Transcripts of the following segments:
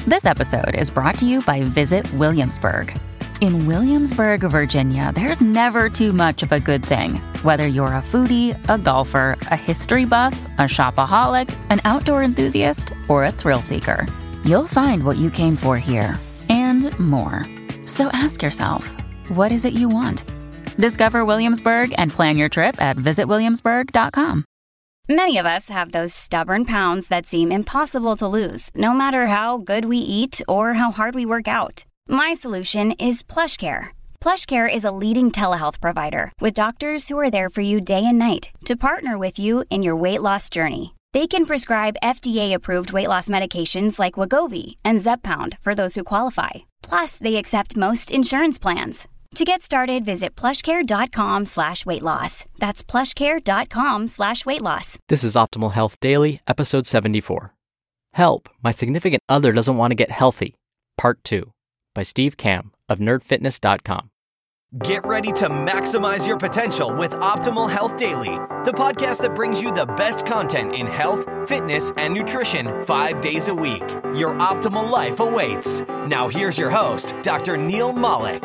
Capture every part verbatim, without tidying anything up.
This episode is brought to you by Visit Williamsburg. In Williamsburg, Virginia, there's never too much of a good thing. Whether you're a foodie, a golfer, a history buff, a shopaholic, an outdoor enthusiast, or a thrill seeker, you'll find what you came for here and more. So ask yourself, what is it you want? Discover Williamsburg and plan your trip at visit williamsburg dot com. Many of us have those stubborn pounds that seem impossible to lose, no matter how good we eat or how hard we work out. My solution is PlushCare. PlushCare is a leading telehealth provider with doctors who are there for you day and night to partner with you in your weight loss journey. They can prescribe F D A-approved weight loss medications like Wegovy and Zepbound for those who qualify. Plus, they accept most insurance plans. To get started, visit plushcare.com slash weight loss. That's plushcare.com slash weight loss. This is Optimal Health Daily, episode seventy-four. Help, my significant other doesn't want to get healthy. Part two, by Steve Kamb of nerd fitness dot com. Get ready to maximize your potential with Optimal Health Daily, the podcast that brings you the best content in health, fitness, and nutrition five days a week. Your optimal life awaits. Now here's your host, Doctor Neal Malik.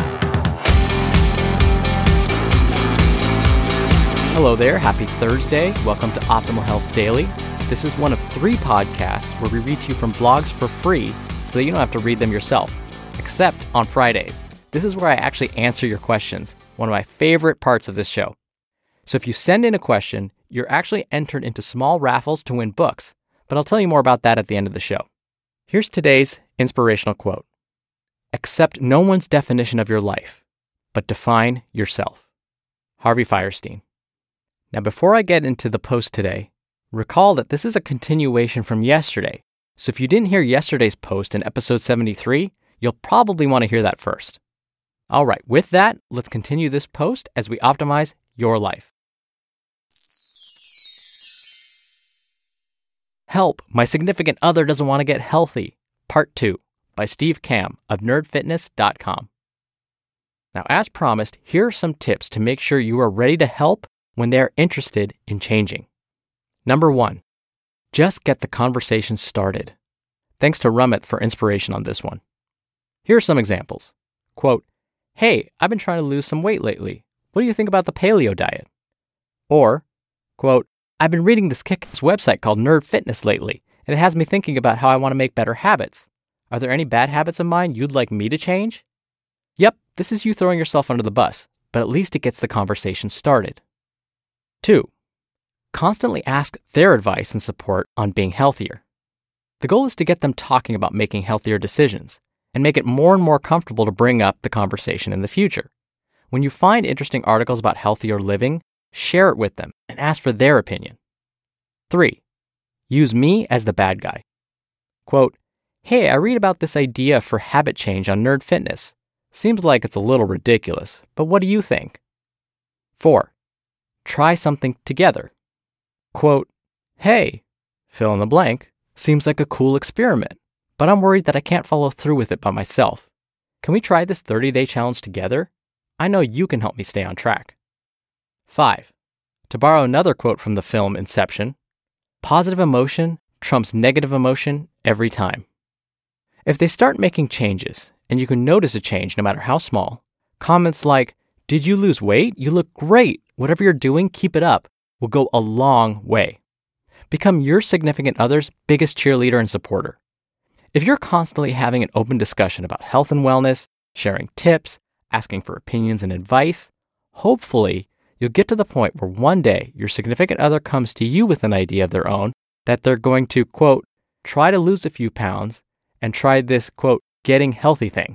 Hello there, happy Thursday. Welcome to Optimal Health Daily. This is one of three podcasts where we read to you from blogs for free so that you don't have to read them yourself, except on Fridays. This is where I actually answer your questions, one of my favorite parts of this show. So if you send in a question, you're actually entered into small raffles to win books, but I'll tell you more about that at the end of the show. Here's today's inspirational quote. Accept no one's definition of your life, but define yourself. Harvey Fierstein. Now, before I get into the post today, recall that this is a continuation from yesterday. So if you didn't hear yesterday's post in episode seventy-three, you'll probably want to hear that first. All right, with that, let's continue this post as we optimize your life. Help, my significant other doesn't want to get healthy. Part two, by Steve Kamb of nerd fitness dot com. Now, as promised, here are some tips to make sure you are ready to help when they're interested in changing. Number one, just get the conversation started. Thanks to Rummet for inspiration on this one. Here are some examples. Quote, hey, I've been trying to lose some weight lately. What do you think about the paleo diet? Or, quote, I've been reading this kick-ass website called Nerd Fitness lately, and it has me thinking about how I want to make better habits. Are there any bad habits of mine you'd like me to change? Yep, this is you throwing yourself under the bus, but at least it gets the conversation started. Two, constantly ask their advice and support on being healthier. The goal is to get them talking about making healthier decisions and make it more and more comfortable to bring up the conversation in the future. When you find interesting articles about healthier living, share it with them and ask for their opinion. Three, use me as the bad guy. Quote, hey, I read about this idea for habit change on Nerd Fitness. Seems like it's a little ridiculous, but what do you think? Four, try something together. Quote, hey, fill in the blank, seems like a cool experiment, but I'm worried that I can't follow through with it by myself. Can we try this thirty-day challenge together? I know you can help me stay on track. Five, to borrow another quote from the film Inception, positive emotion trumps negative emotion every time. If they start making changes, and you can notice a change no matter how small, comments like, did you lose weight? You look great. Whatever you're doing, keep it up, will go a long way. Become your significant other's biggest cheerleader and supporter. If you're constantly having an open discussion about health and wellness, sharing tips, asking for opinions and advice, hopefully you'll get to the point where one day your significant other comes to you with an idea of their own that they're going to, quote, try to lose a few pounds and try this, quote, getting healthy thing.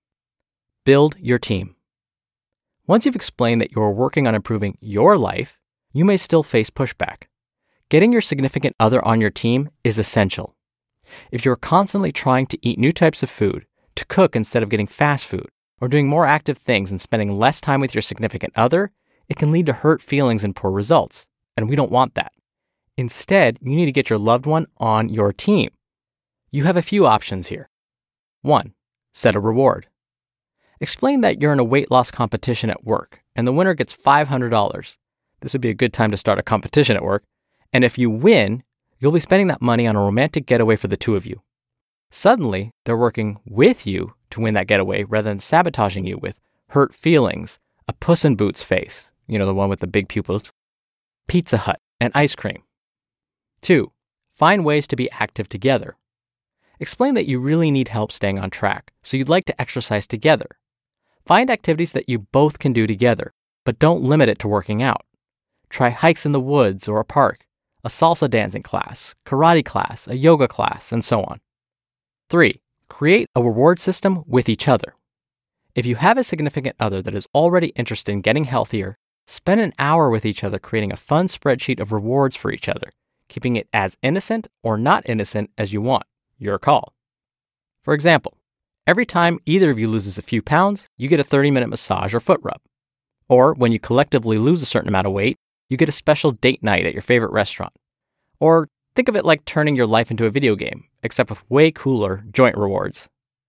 Build your team. Once you've explained that you're working on improving your life, you may still face pushback. Getting your significant other on your team is essential. If you're constantly trying to eat new types of food, to cook instead of getting fast food, or doing more active things and spending less time with your significant other, it can lead to hurt feelings and poor results, and we don't want that. Instead, you need to get your loved one on your team. You have a few options here. One, set a reward. Explain that you're in a weight loss competition at work, and the winner gets five hundred dollars. This would be a good time to start a competition at work, and if you win, you'll be spending that money on a romantic getaway for the two of you. Suddenly, they're working with you to win that getaway rather than sabotaging you with hurt feelings, a Puss in Boots face, you know, the one with the big pupils, Pizza Hut, and ice cream. Two, find ways to be active together. Explain that you really need help staying on track, so you'd like to exercise together. Find activities that you both can do together, but don't limit it to working out. Try hikes in the woods or a park, a salsa dancing class, karate class, a yoga class, and so on. Three, create a reward system with each other. If you have a significant other that is already interested in getting healthier, spend an hour with each other creating a fun spreadsheet of rewards for each other, keeping it as innocent or not innocent as you want. Your call. For example, every time either of you loses a few pounds, you get a thirty-minute massage or foot rub. Or when you collectively lose a certain amount of weight, you get a special date night at your favorite restaurant. Or think of it like turning your life into a video game, except with way cooler joint rewards.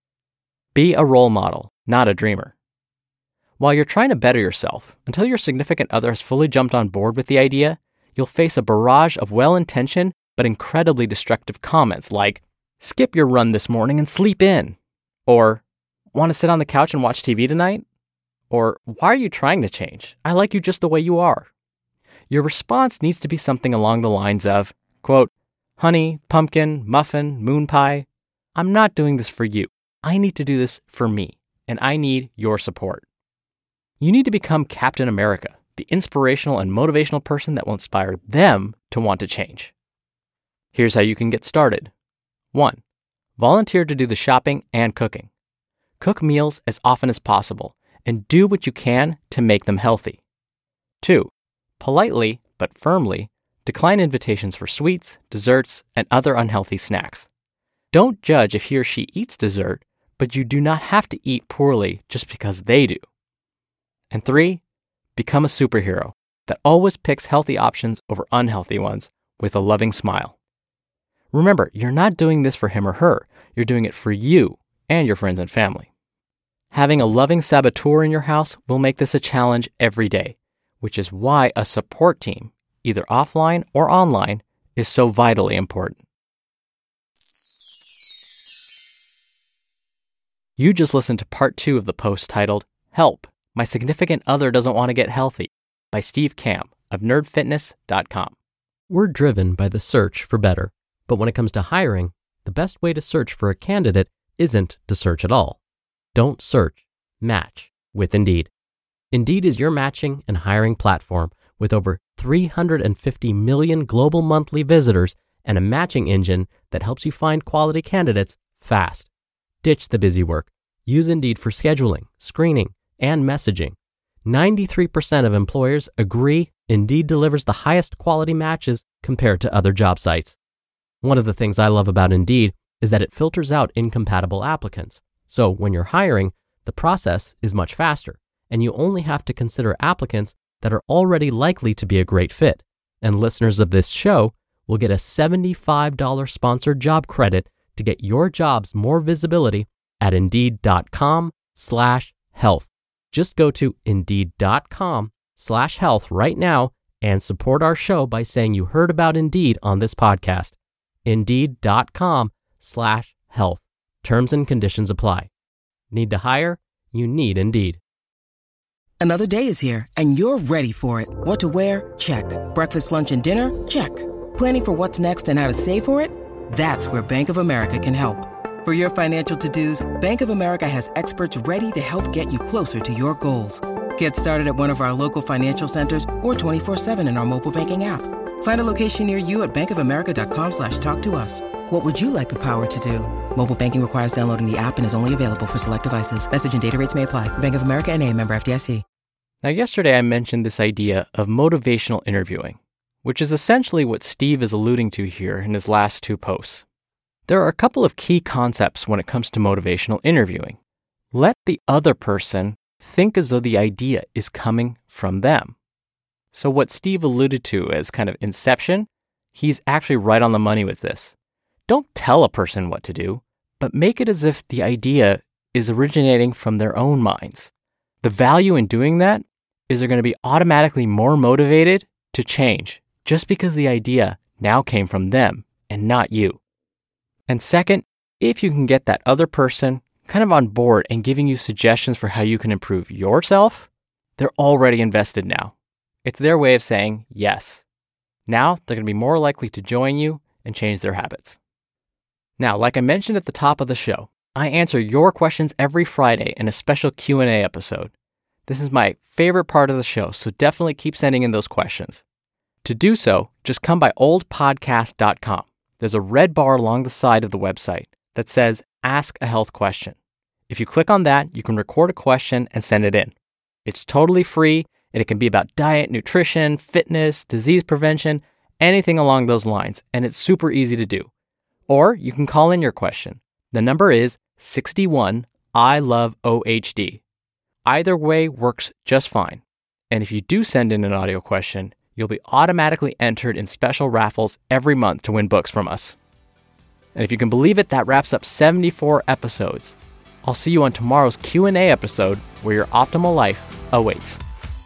Be a role model, not a dreamer. While you're trying to better yourself, until your significant other has fully jumped on board with the idea, you'll face a barrage of well-intentioned but incredibly destructive comments like, skip your run this morning and sleep in. Or, want to sit on the couch and watch T V tonight? Or, why are you trying to change? I like you just the way you are. Your response needs to be something along the lines of, quote, honey, pumpkin, muffin, moon pie, I'm not doing this for you. I need to do this for me, and I need your support. You need to become Captain America, the inspirational and motivational person that will inspire them to want to change. Here's how you can get started. One, volunteer to do the shopping and cooking. Cook meals as often as possible and do what you can to make them healthy. Two, politely but firmly decline invitations for sweets, desserts, and other unhealthy snacks. Don't judge if he or she eats dessert, but you do not have to eat poorly just because they do. And three, become a superhero that always picks healthy options over unhealthy ones with a loving smile. Remember, you're not doing this for him or her. You're doing it for you and your friends and family. Having a loving saboteur in your house will make this a challenge every day, which is why a support team, either offline or online, is so vitally important. You just listened to part two of the post titled, Help, My Significant Other Doesn't Want to Get Healthy, by Steve Kamb of nerd fitness dot com. We're driven by the search for better. But when it comes to hiring, the best way to search for a candidate isn't to search at all. Don't search, match with Indeed. Indeed is your matching and hiring platform with over three hundred fifty million global monthly visitors and a matching engine that helps you find quality candidates fast. Ditch the busy work. Use Indeed for scheduling, screening, and messaging. ninety-three percent of employers agree Indeed delivers the highest quality matches compared to other job sites. One of the things I love about Indeed is that it filters out incompatible applicants. So when you're hiring, the process is much faster, and you only have to consider applicants that are already likely to be a great fit. And listeners of this show will get a seventy-five dollars sponsored job credit to get your jobs more visibility at Indeed.com slash health. Just go to Indeed.com slash health right now and support our show by saying you heard about Indeed on this podcast. Indeed.com slash health. Terms and conditions apply. Need to hire? You need Indeed. Another day is here, and you're ready for it. What to wear? Check. Breakfast, lunch, and dinner? Check. Planning for what's next and how to save for it? That's where Bank of America can help. For your financial to-dos, Bank of America has experts ready to help get you closer to your goals. Get started at one of our local financial centers or twenty-four seven in our mobile banking app. Find a location near you at bankofamerica.com slash talk to us. What would you like the power to do? Mobile banking requires downloading the app and is only available for select devices. Message and data rates may apply. Bank of America N A, member F D I C. Now, yesterday I mentioned this idea of motivational interviewing, which is essentially what Steve is alluding to here in his last two posts. There are a couple of key concepts when it comes to motivational interviewing. Let the other person think as though the idea is coming from them. So what Steve alluded to as kind of inception, he's actually right on the money with this. Don't tell a person what to do, but make it as if the idea is originating from their own minds. The value in doing that is they're going to be automatically more motivated to change just because the idea now came from them and not you. And second, if you can get that other person kind of on board and giving you suggestions for how you can improve yourself, they're already invested now. It's their way of saying yes. Now they're going to be more likely to join you and change their habits. Now, like I mentioned at the top of the show, I answer your questions every Friday in a special Q and A episode. This is my favorite part of the show, so definitely keep sending in those questions. To do so, just come by old podcast dot com. There's a red bar along the side of the website that says Ask a Health Question. If you click on that, you can record a question and send it in. It's totally free, and it can be about diet, nutrition, fitness, disease prevention, anything along those lines, and it's super easy to do. Or you can call in your question. The number is sixty-one I love O H D. Either way works just fine. And if you do send in an audio question, you'll be automatically entered in special raffles every month to win books from us. And if you can believe it, that wraps up seventy-four episodes. I'll see you on tomorrow's Q and A episode where your optimal life awaits.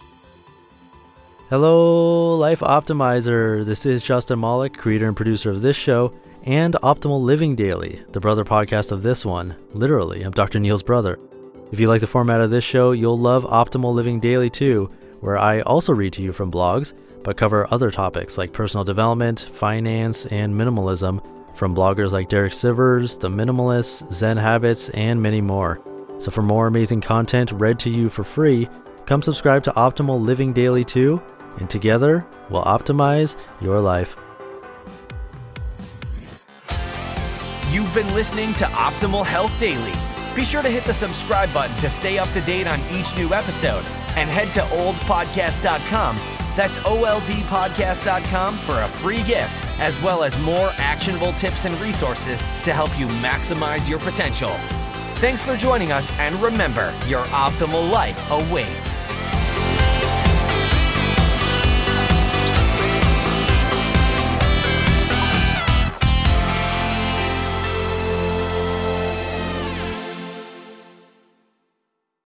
Hello, Life Optimizer. This is Justin Malik, creator and producer of this show and Optimal Living Daily, the brother podcast of this one. Literally, I'm Doctor Neil's brother. If you like the format of this show, you'll love Optimal Living Daily too, where I also read to you from blogs, but cover other topics like personal development, finance, and minimalism from bloggers like Derek Sivers, The Minimalists, Zen Habits, and many more. So for more amazing content read to you for free, come subscribe to Optimal Living Daily too, and together we'll optimize your life. You've been listening to Optimal Health Daily. Be sure to hit the subscribe button to stay up to date on each new episode, and head to old podcast dot com. That's O L D podcast dot com for a free gift, as well as more actionable tips and resources to help you maximize your potential. Thanks for joining us, and remember, your optimal life awaits.